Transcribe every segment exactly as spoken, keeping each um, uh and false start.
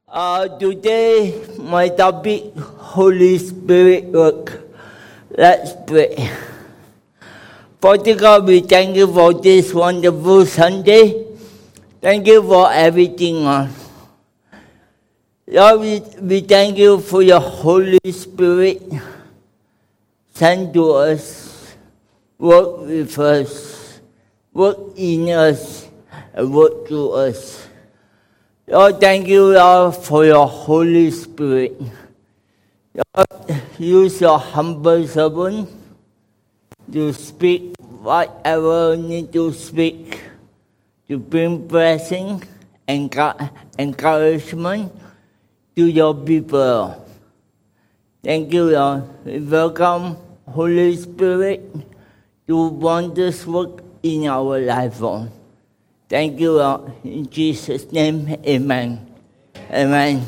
Uh, today, my topic, Holy Spirit work. Let's pray. Father God, we thank you for this wonderful Sunday. Thank you for everything, Lord. Lord, we, we thank you for your Holy Spirit sent to us, work with us, work in us, and work through us. Lord, thank you, Lord, for your Holy Spirit. Lord, use your humble servant to speak whatever you need to speak, to bring blessing and encouragement to your people. Thank you, Lord. We welcome Holy Spirit to wondrous work in our life, Lord. Thank you, Lord. In Jesus' name, amen. Amen.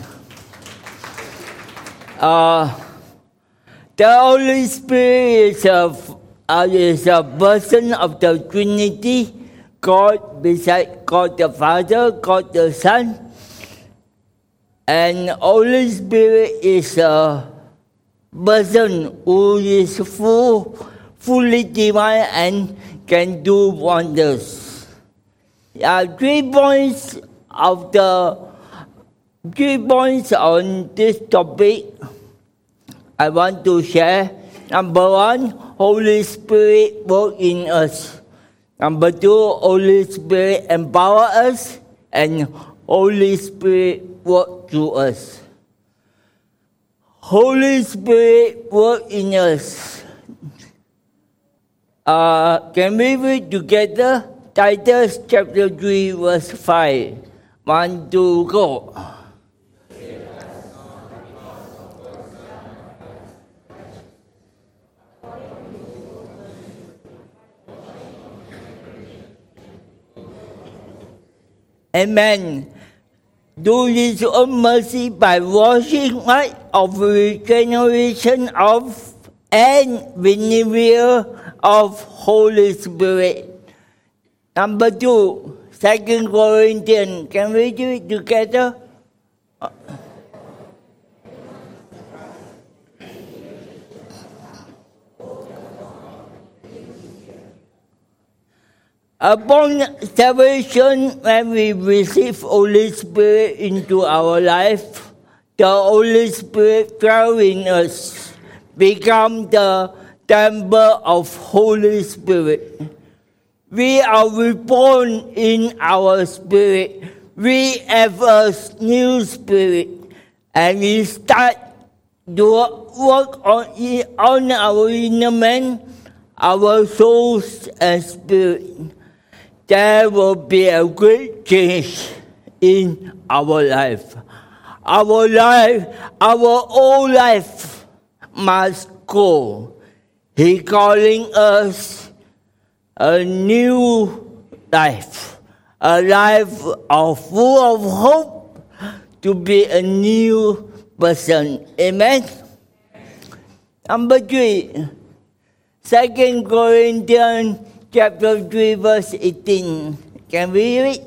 Uh, the Holy Spirit is a, uh, is a person of the Trinity, God beside God the Father, God the Son. And Holy Spirit is a person who is full, fully divine and can do wonders. Uh, three points of the three points on this topic I want to share. Number one, Holy Spirit work in us. Number two, Holy Spirit empower us, and Holy Spirit work through us. Holy Spirit work in us. Uh, can we read together? Titus chapter three, verse five. One, two, go. Amen. Do His own mercy by washing white of regeneration of and renewal of Holy Spirit. Number two, Second Corinthians. Can we do it together? Upon salvation, when we receive Holy Spirit into our life, the Holy Spirit dwells in us, become the temple of Holy Spirit. We are reborn in our spirit. We have a new spirit. And we start to work on, on our inner man, our souls and spirit. There will be a great change in our life. Our life, our old life must go. He's calling us a new life, a life of full of hope to be a new person. Amen? Number three, Second Corinthians chapter three, verse eighteen. Can we read?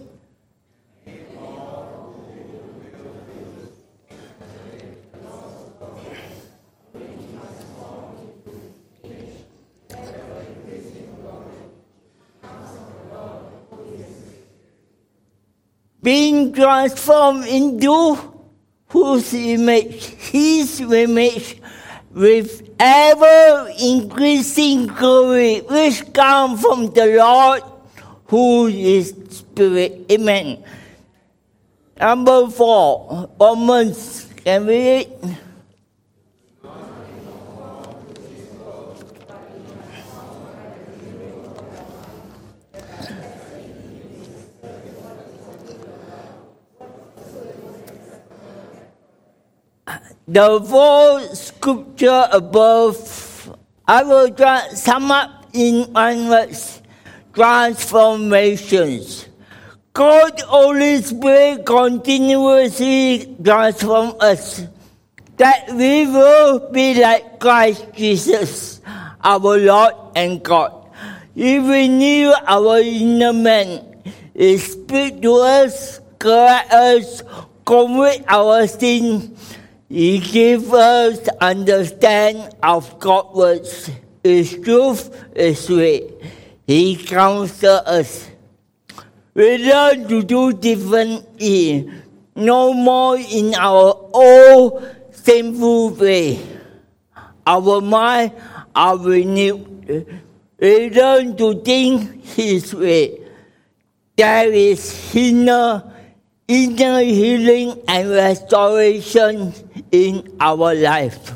Being transformed into whose image? His image, with ever-increasing glory, which comes from the Lord, who is Spirit. Amen. Number four, Romans. Can we read? The four scripture above, I will try, sum up in one word: transformations. God, Holy Spirit continuously transform us, that we will be like Christ Jesus, our Lord and God. He renew our inner man. He speak to us, correct us, commit our sin. He gives us understand of God's words. His truth is way. He counsels us. We learn to do differently, no more in our old sinful way. Our mind are renewed. We learn to think His way. There is inner, inner healing and restoration in our life.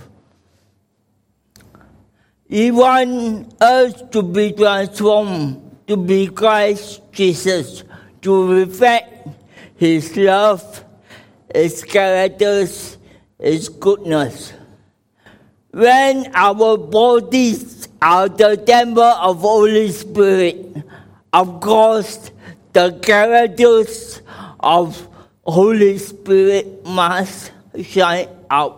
He wants us to be transformed, to be Christ Jesus, to reflect His love, His characters, His goodness. When our bodies are the temple of Holy Spirit, of course, the characters of Holy Spirit must shine out.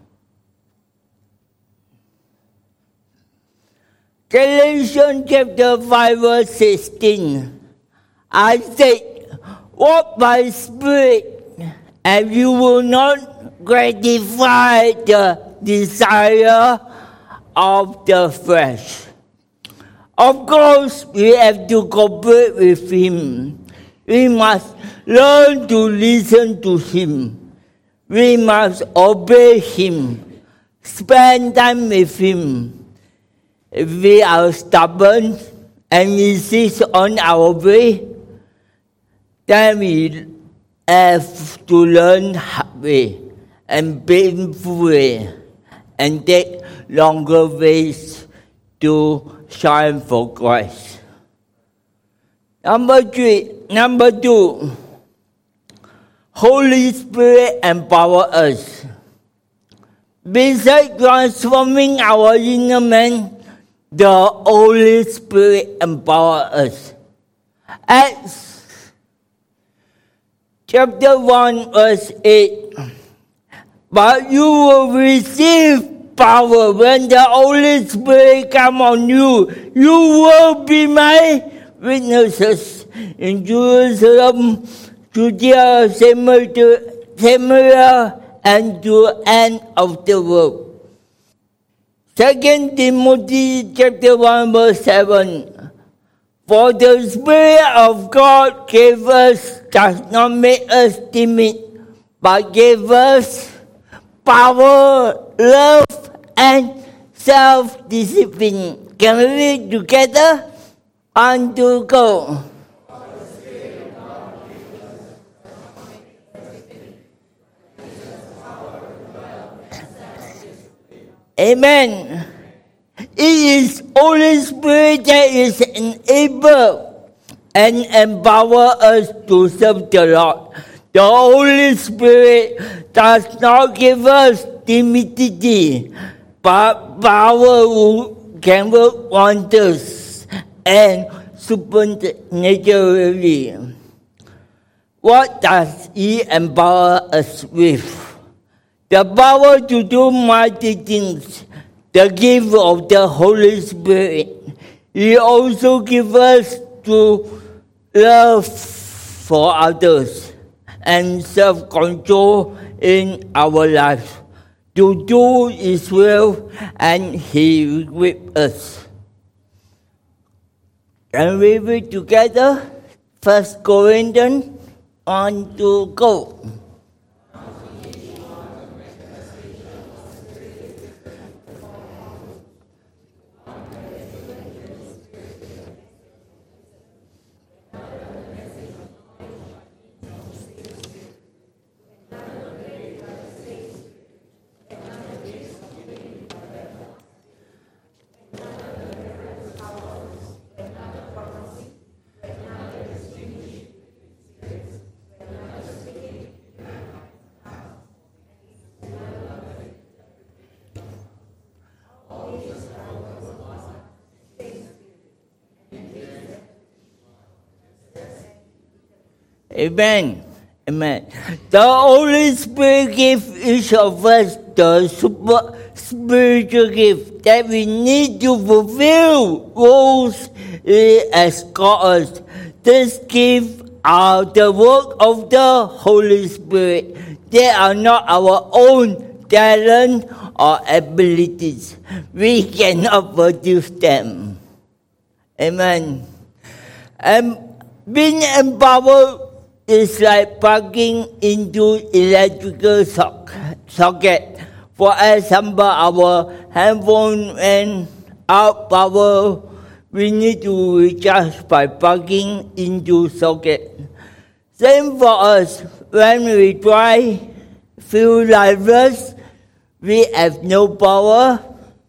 Galatians chapter five verse sixteen. I said, walk by Spirit, and you will not gratify the desire of the flesh. Of course, we have to cooperate with Him. We must learn to listen to Him. We must obey Him. Spend time with Him. If we are stubborn and insist on our way, then we have to learn hard way and painful way and take longer ways to shine for Christ. Number three, number two, Holy Spirit empower us. Besides transforming our inner man, the Holy Spirit empower us. Acts chapter one verse eight. But you will receive power when the Holy Spirit come on you. You will be my witnesses in Jerusalem, Judea, Samaria, and to the end of the world. Second Timothy chapter one verse seven. For the Spirit of God gave us, does not make us timid, but gave us power, love, and self-discipline. Can we read together? One, two, go. Amen. It is Holy Spirit that is enable and empower us to serve the Lord. The Holy Spirit does not give us timidity, but power who can work wonders and supernaturally. What does He empower us with? The power to do mighty things, the gift of the Holy Spirit. He also gives us to love for others and self-control in our life, to do His will, and He with us. Can we read together? First Corinthians one to go. Amen. Amen. The Holy Spirit gives each of us the super spiritual gift that we need to fulfill roles as God. This gift are the work of the Holy Spirit. They are not our own talent or abilities. We cannot produce them. Amen. And being empowered is like plugging into electrical socket. For example, our handphone and out power, we need to recharge by plugging into socket. Same for us. When we try, feel lifeless, we have no power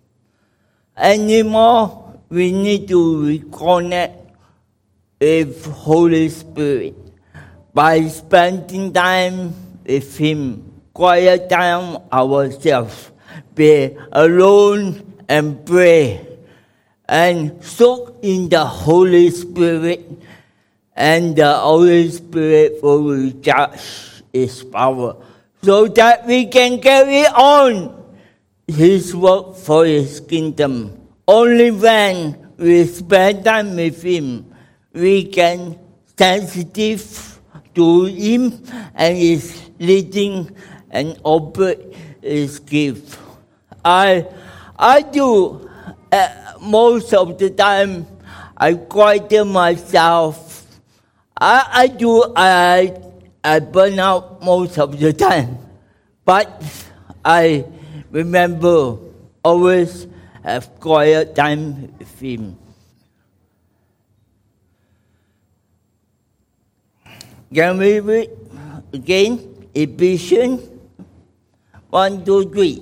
anymore. We need to reconnect with Holy Spirit by spending time with Him, quiet time ourselves, be alone and pray, and soak in the Holy Spirit, and the Holy Spirit will recharge His power, so that we can carry on His work for His kingdom. Only when we spend time with Him, we can sensitive to Him and His leading and obey His gift. I, I do uh, most of the time. I quiet myself. I, I do. I, I burn out most of the time, but I remember always have quiet time with Him. Can we read again? Ephesians one, two, three.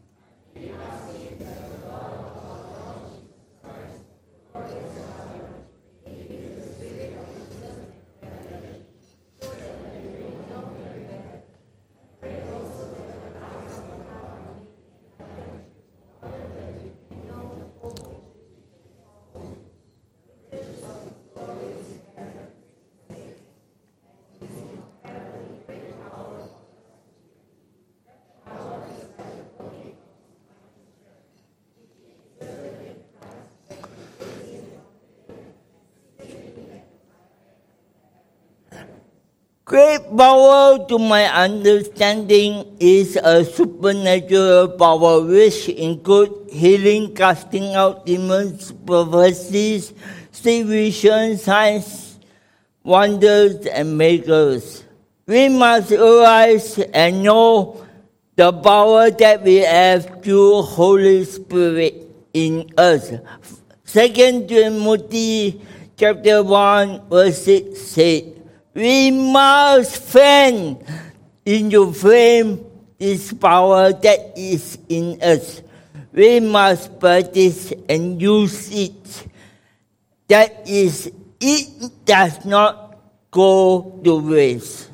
Great power to my understanding is a supernatural power which includes healing, casting out demons, prophecies, see visions, signs, wonders, and miracles. We must realize and know the power that we have through Holy Spirit in us. Second Timothy chapter one verse six said, we must fan into flame this power that is in us. We must practice and use it. That is, it does not go to waste.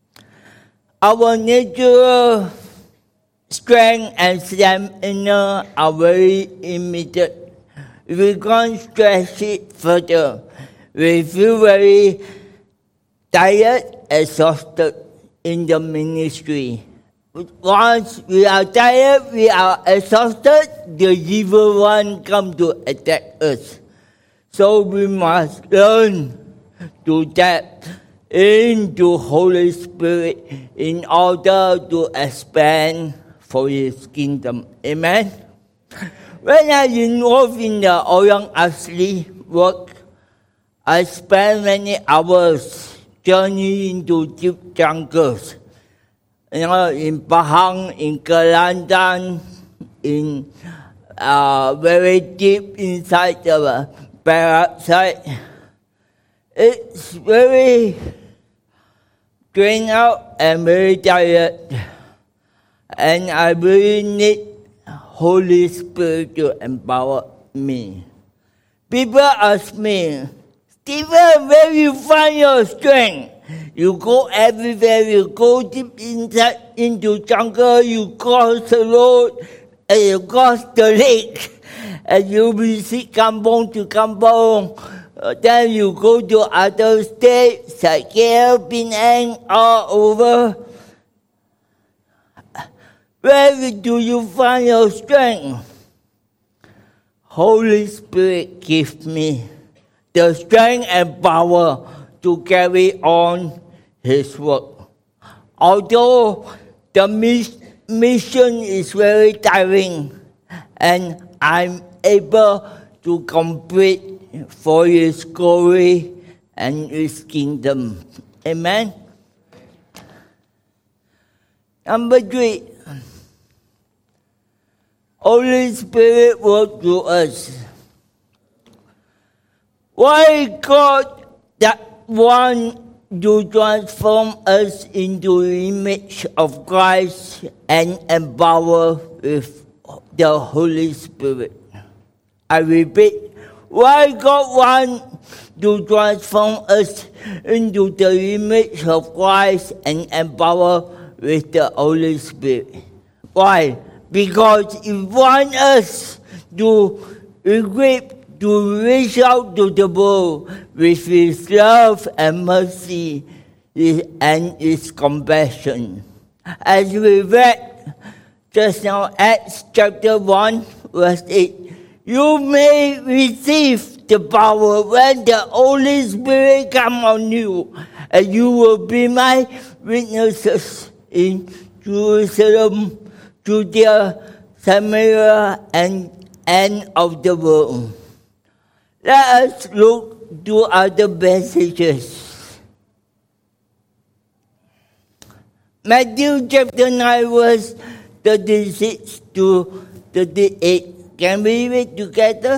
Our natural strength and stamina are very limited. If we can't stretch it further, we feel very tired, exhausted in the ministry. Once we are tired, we are exhausted, the evil one comes to attack us. So we must learn to tap into Holy Spirit in order to expand for His kingdom. Amen? When I involved in the Ouyang Ashley work, I spent many hours journey into deep jungles, you know, in Pahang, in Kelantan, in uh, very deep inside the Perak side. It's very drained out and very tired, and I really need Holy Spirit to empower me. People ask me, Stephen, where you find your strength? You go everywhere, you go deep inside into jungle, you cross the road, and you cross the lake, and you visit kampong to kampong. Uh, then you go to other states like K L, Penang, all over. Where do you find your strength? Holy Spirit gives me the strength and power to carry on his work. Although the mission is very tiring, and I'm able to complete for his glory and his kingdom. Amen. Number three, Holy Spirit work through us. Why God that want to transform us into the image of Christ and empower with the Holy Spirit? I repeat, why God want to transform us into the image of Christ and empower with the Holy Spirit? Why? Because He wants us to equip, to reach out to the world with His love and mercy and His compassion. As we read just now, Acts chapter one, verse eight, you may receive the power when the Holy Spirit comes on you, and you will be my witnesses in Jerusalem, Judea, Samaria, and end of the world. Let us look to other passages. Matthew chapter nine, verse thirty-six to thirty-eight. Can we read together?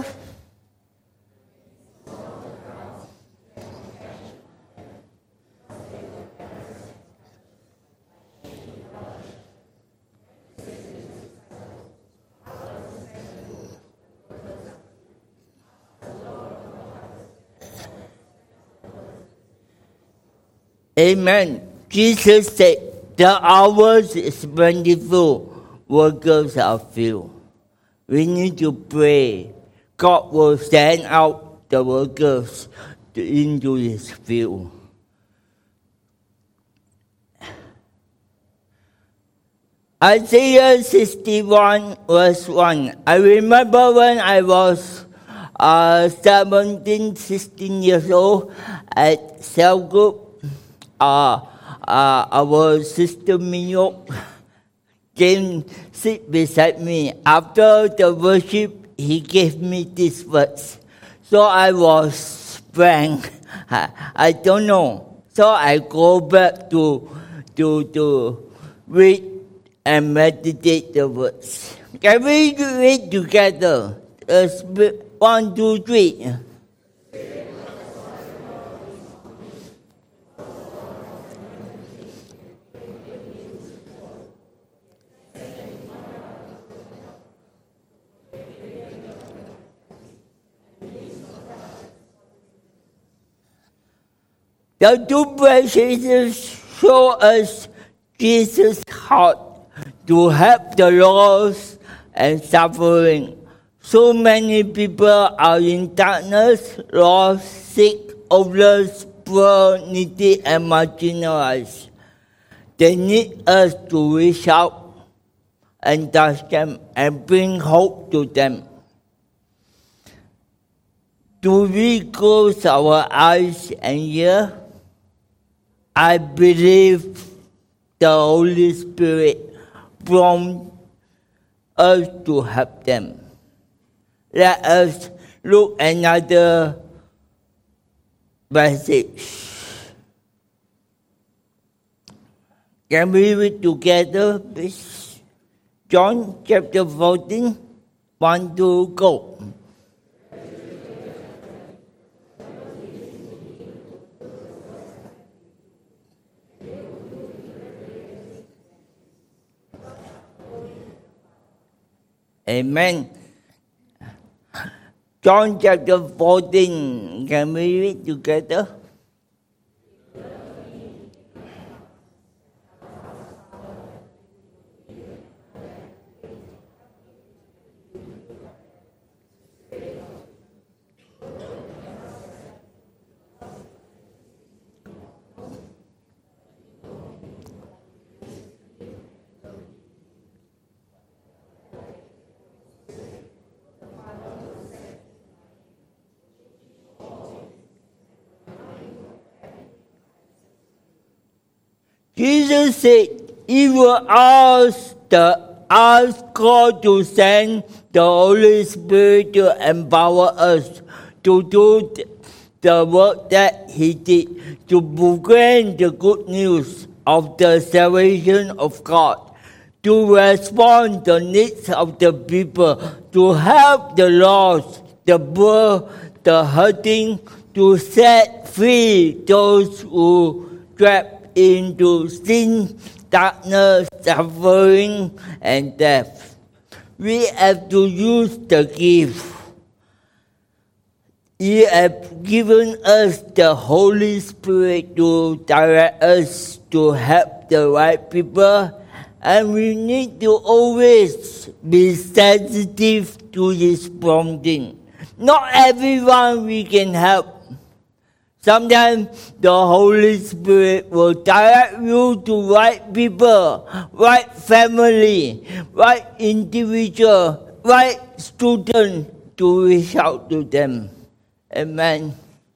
Amen. Jesus said, the hours is plentiful, workers are few. We need to pray. God will send out the workers into His field. Isaiah sixty-one, verse one. I remember when I was uh, seventeen, sixteen years old at cell group. Uh, uh, our sister Miyok came sit beside me. After the worship, he gave me this verse. So I was blank. I, I don't know. So I go back to to to read and meditate the words. Can we read together? Uh, one, two, three. The two passages show us Jesus' heart to help the lost and suffering. So many people are in darkness, lost, sick, hopeless, poor, needy, and marginalized. They need us to reach out and touch them and bring hope to them. Do we close our eyes and ears? I believe the Holy Spirit prompts us to help them. Let us look at another passage. Can we read together, please? John chapter fourteen, one to go. Amen. John chapter fourteen, can we read together? Jesus said, He will ask, the, ask God to send the Holy Spirit to empower us to do the work that He did, to proclaim the good news of the salvation of God, to respond to the needs of the people, to help the lost, the poor, the hurting, to set free those who trapped into sin, darkness, suffering, and death. We have to use the gift. He has given us the Holy Spirit to direct us to help the right people, and we need to always be sensitive to His prompting. Not everyone we can help. Sometimes the Holy Spirit will direct you to right people, right family, right individual, right student to reach out to them. Amen.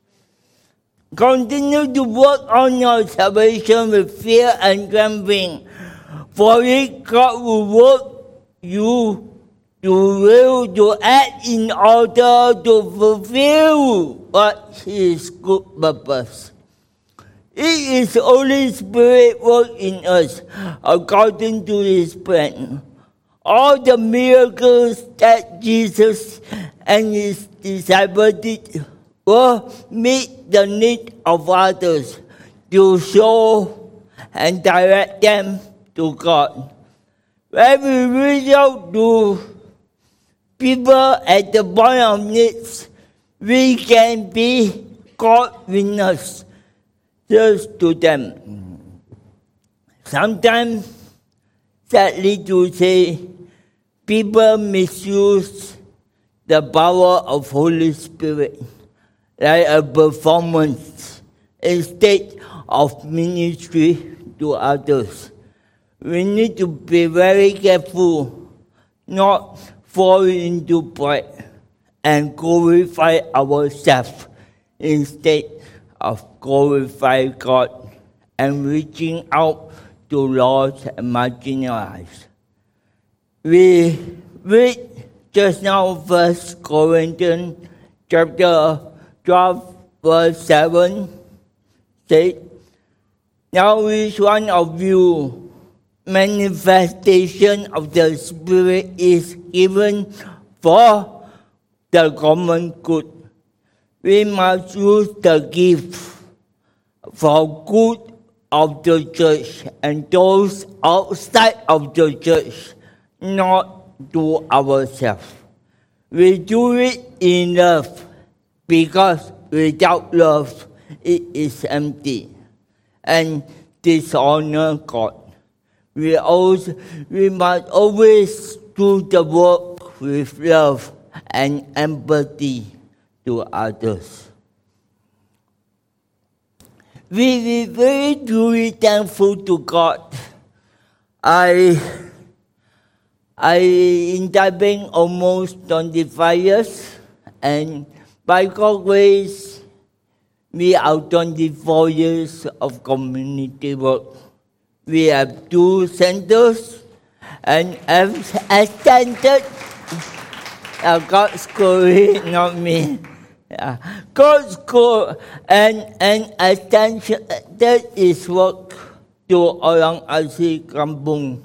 Continue to work on your salvation with fear and trembling, for it God will work you to will to act in order to fulfill what His good purpose. It is the Holy Spirit work in us according to His plan. All the miracles that Jesus and His disciples did were meet the need of others to show and direct them to God. When we reach out to people at the point of needs, we can be God witness just to them. Sometimes, sadly to say, people misuse the power of Holy Spirit like a performance instead of ministry to others. We need to be very careful not fall into pride and glorify ourselves instead of glorify God and reaching out to lost and marginalized. We read just now First Corinthians chapter twelve verse seven says, Now which one of you manifestation of the Spirit is given for the common good? We must use the gift for good of the church and those outside of the church, not to ourselves. We do it in love, because without love it is empty and dishonor God. We also we must always do the work with love and empathy to others. We be very truly thankful to God. I I in Taiping almost twenty-five years, and by God's grace, we are twenty-four years of community work. We have two centers and have extended uh, God's glory, not me. Uh, God's glory and, and extension, that is work to Orang Asri Kampung.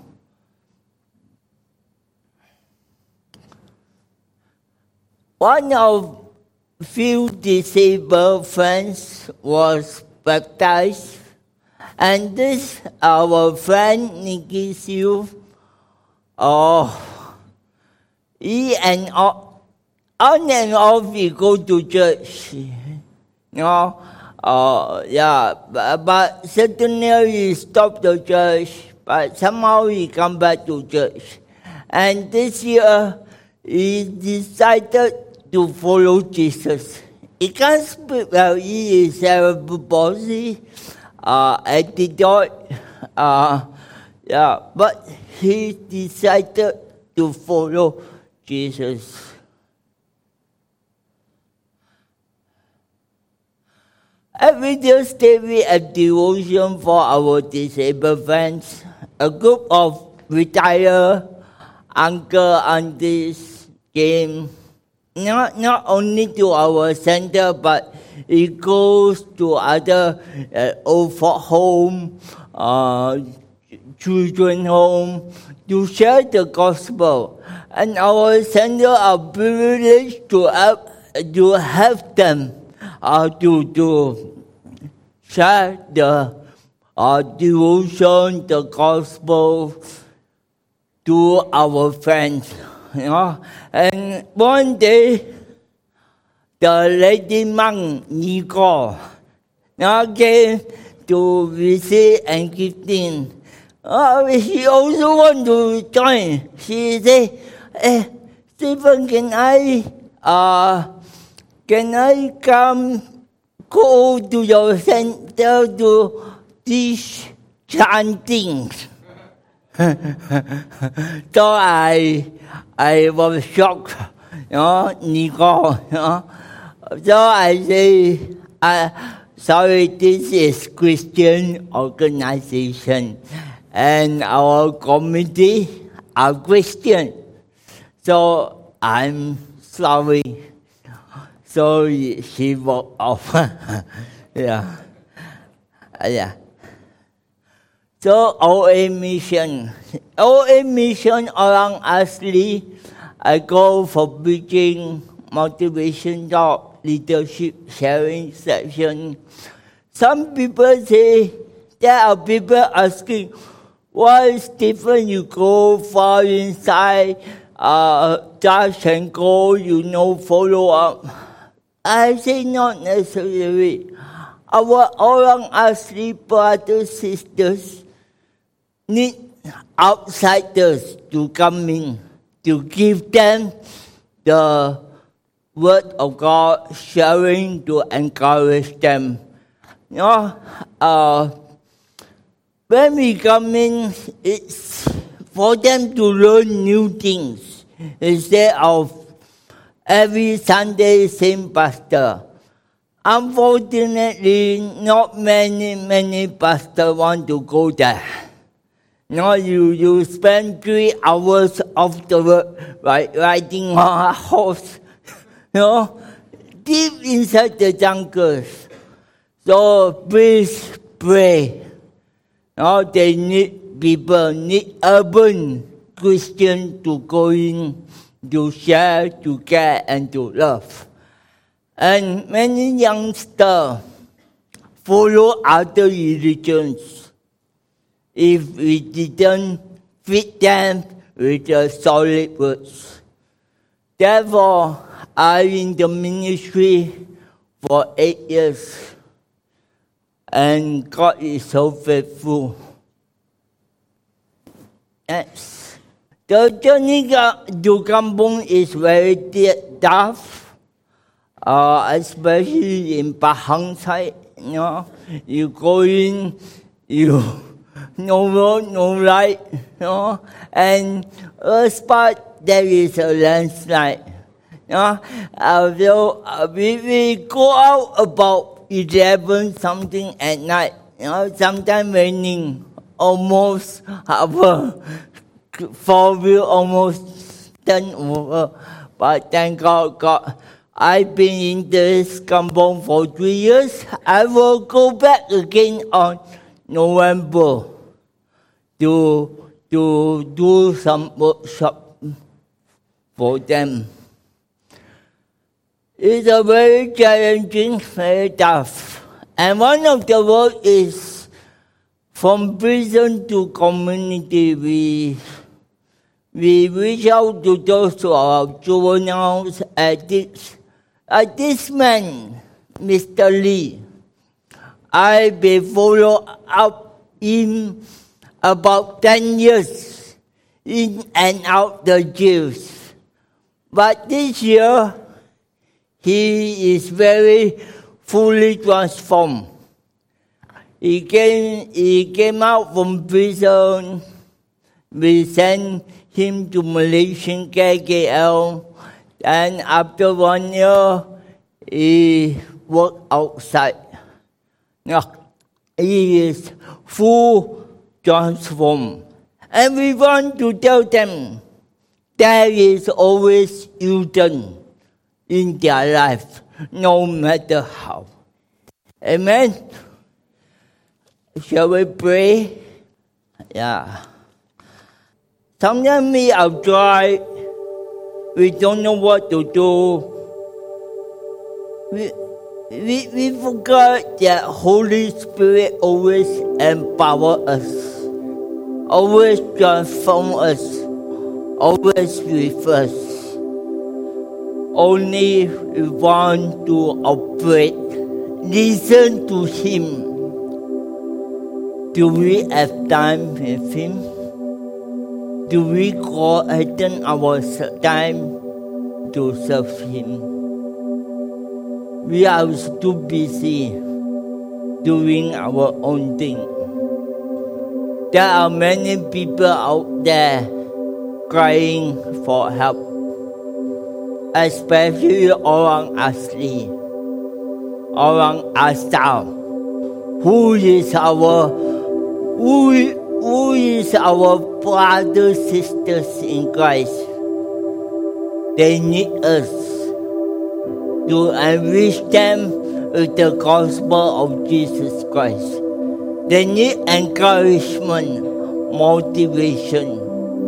One of few disabled friends was baptized, and this our friend Nicky Siu, oh, he and all, on and off he go to church, you know, uh, yeah, but, but certainly he stopped the church, but somehow he come back to church, and this year he decided to follow Jesus. He can't speak well, he is cerebral palsy, uh, antidote, uh, yeah, but he decided to follow Jesus. Every Thursday we have devotion for our disabled friends. A group of retired uncle aunties came not, not only to our center, but it goes to other uh, old folk home, uh, children home, to share the gospel. And our center are privileged to have, to have them uh, to, to share the uh, devotion, the gospel to our friends. You know? And one day, the lady monk Nicole now came to visit and give in. Uh, she also want to join. She said, eh, Stephen, can I, uh, can I come go to your center to teach chanting? So I, I was shocked, you know, Nicole, you know. So I say, uh, sorry, this is Christian organization, and our committee are Christian. So I'm sorry. So she walked off. yeah, yeah. So O A mission, O A mission around Ashley, I go for preaching, motivation talk, leadership sharing session. Some people say, there are people asking, why, Stephen, you go far inside, uh, touch and go, you know, follow up. I say not necessarily. Our orang asli brothers, sisters, need outsiders to come in, to give them the word of God, sharing to encourage them. You know, uh, when we come in, it's for them to learn new things instead of every Sunday same pastor. Unfortunately, not many, many pastors want to go there. You know, you, you spend three hours of the work right, riding on a horse, you know, deep inside the jungles. So please pray. You know, they need people, need urban Christians to go in, to share, to care, and to love. And many youngsters follow other religions if we didn't feed them with the solid words. Therefore, I'm in the ministry for eight years, and God is so faithful. Yes. The journey to Kampong is very tough, uh, especially in Pahang side. You know, you go in, you no road, no light, you know, and first part there is a landslide. You know, uh, so, uh, we, we go out about eleven something at night. You know, sometimes raining, almost our four wheel almost turned over. But thank God, God, I've been in this Kampong for three years. I will go back again on November to to do some workshop for them. It's a very challenging, very tough. And one of the work is from prison to community. We we reach out to those who are juveniles, addicts. Like this man, Mister Lee, I've been followed up in about ten years in and out the jails. But this year, he is very fully transformed. He came, he came out from prison. We sent him to Malaysian K K L. And after one year, he worked outside. Yeah. He is full transformed. And we want to tell them there is always U-turn in their life, no matter how. Amen. Shall we pray? Yeah. Sometimes we are dry. We don't know what to do. We, we, we forgot that Holy Spirit always empower us, always transform us, always with us. Only we want to operate, listen to Him. Do we have time with Him? Do we co-attend our time to serve Him? We are too busy doing our own thing. There are many people out there crying for help, especially around Ashley, around Asal, who is our who, who is our brothers, sisters in Christ. They need us to enrich them with the gospel of Jesus Christ. They need encouragement, motivation.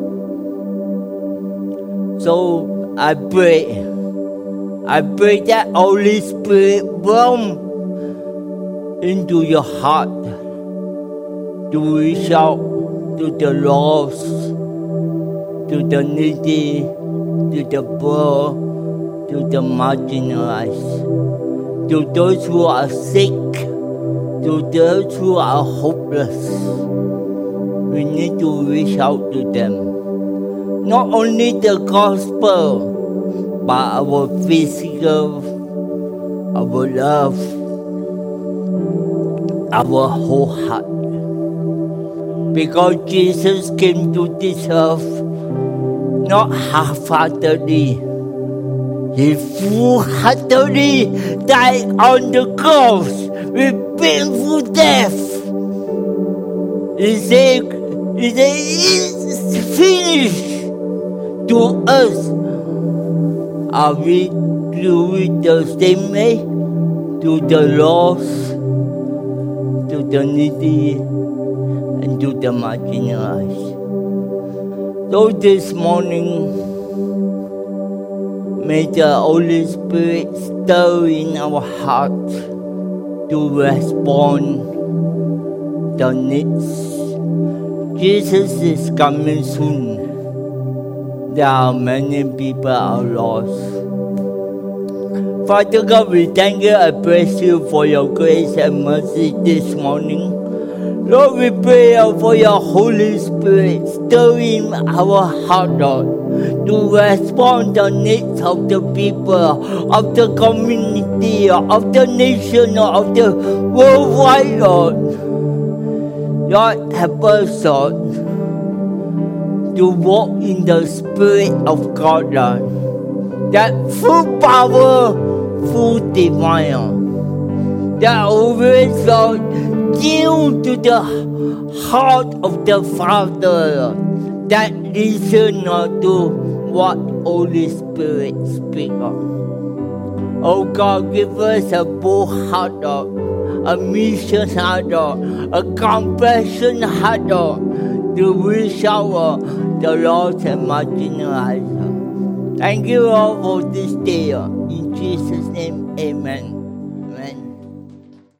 So I pray, I pray that Holy Spirit roam into your heart to reach out to the lost, to the needy, to the poor, to the marginalized, to those who are sick, to those who are hopeless. We need to reach out to them. Not only the gospel, but our physical, our love, our whole heart. Because Jesus came to this earth not half-heartedly. He full-heartedly died on the cross with painful death. He said, he said, it's finished. To us, are we doing the same way? To the lost, to the needy, and to the marginalized. So this morning, may the Holy Spirit stir in our heart to respond the needs. Jesus is coming soon. There are many people are lost. Father God, we thank you and praise you for your grace and mercy this morning. Lord, we pray for your Holy Spirit, stir in our heart, Lord, to respond to the needs of the people, of the community, of the nation, of the worldwide, Lord. Lord, help us, Lord, to walk in the Spirit of God, Lord. That full power, full divine, that always, Lord, yield to the heart of the Father, that listen to what Holy Spirit speaks of. Oh God, give us a bold heart, Lord, a mission heart, Lord, a compassion heart, Lord, to reach out the lost and marginalized. Thank you all for this day. In Jesus' name, amen. Amen.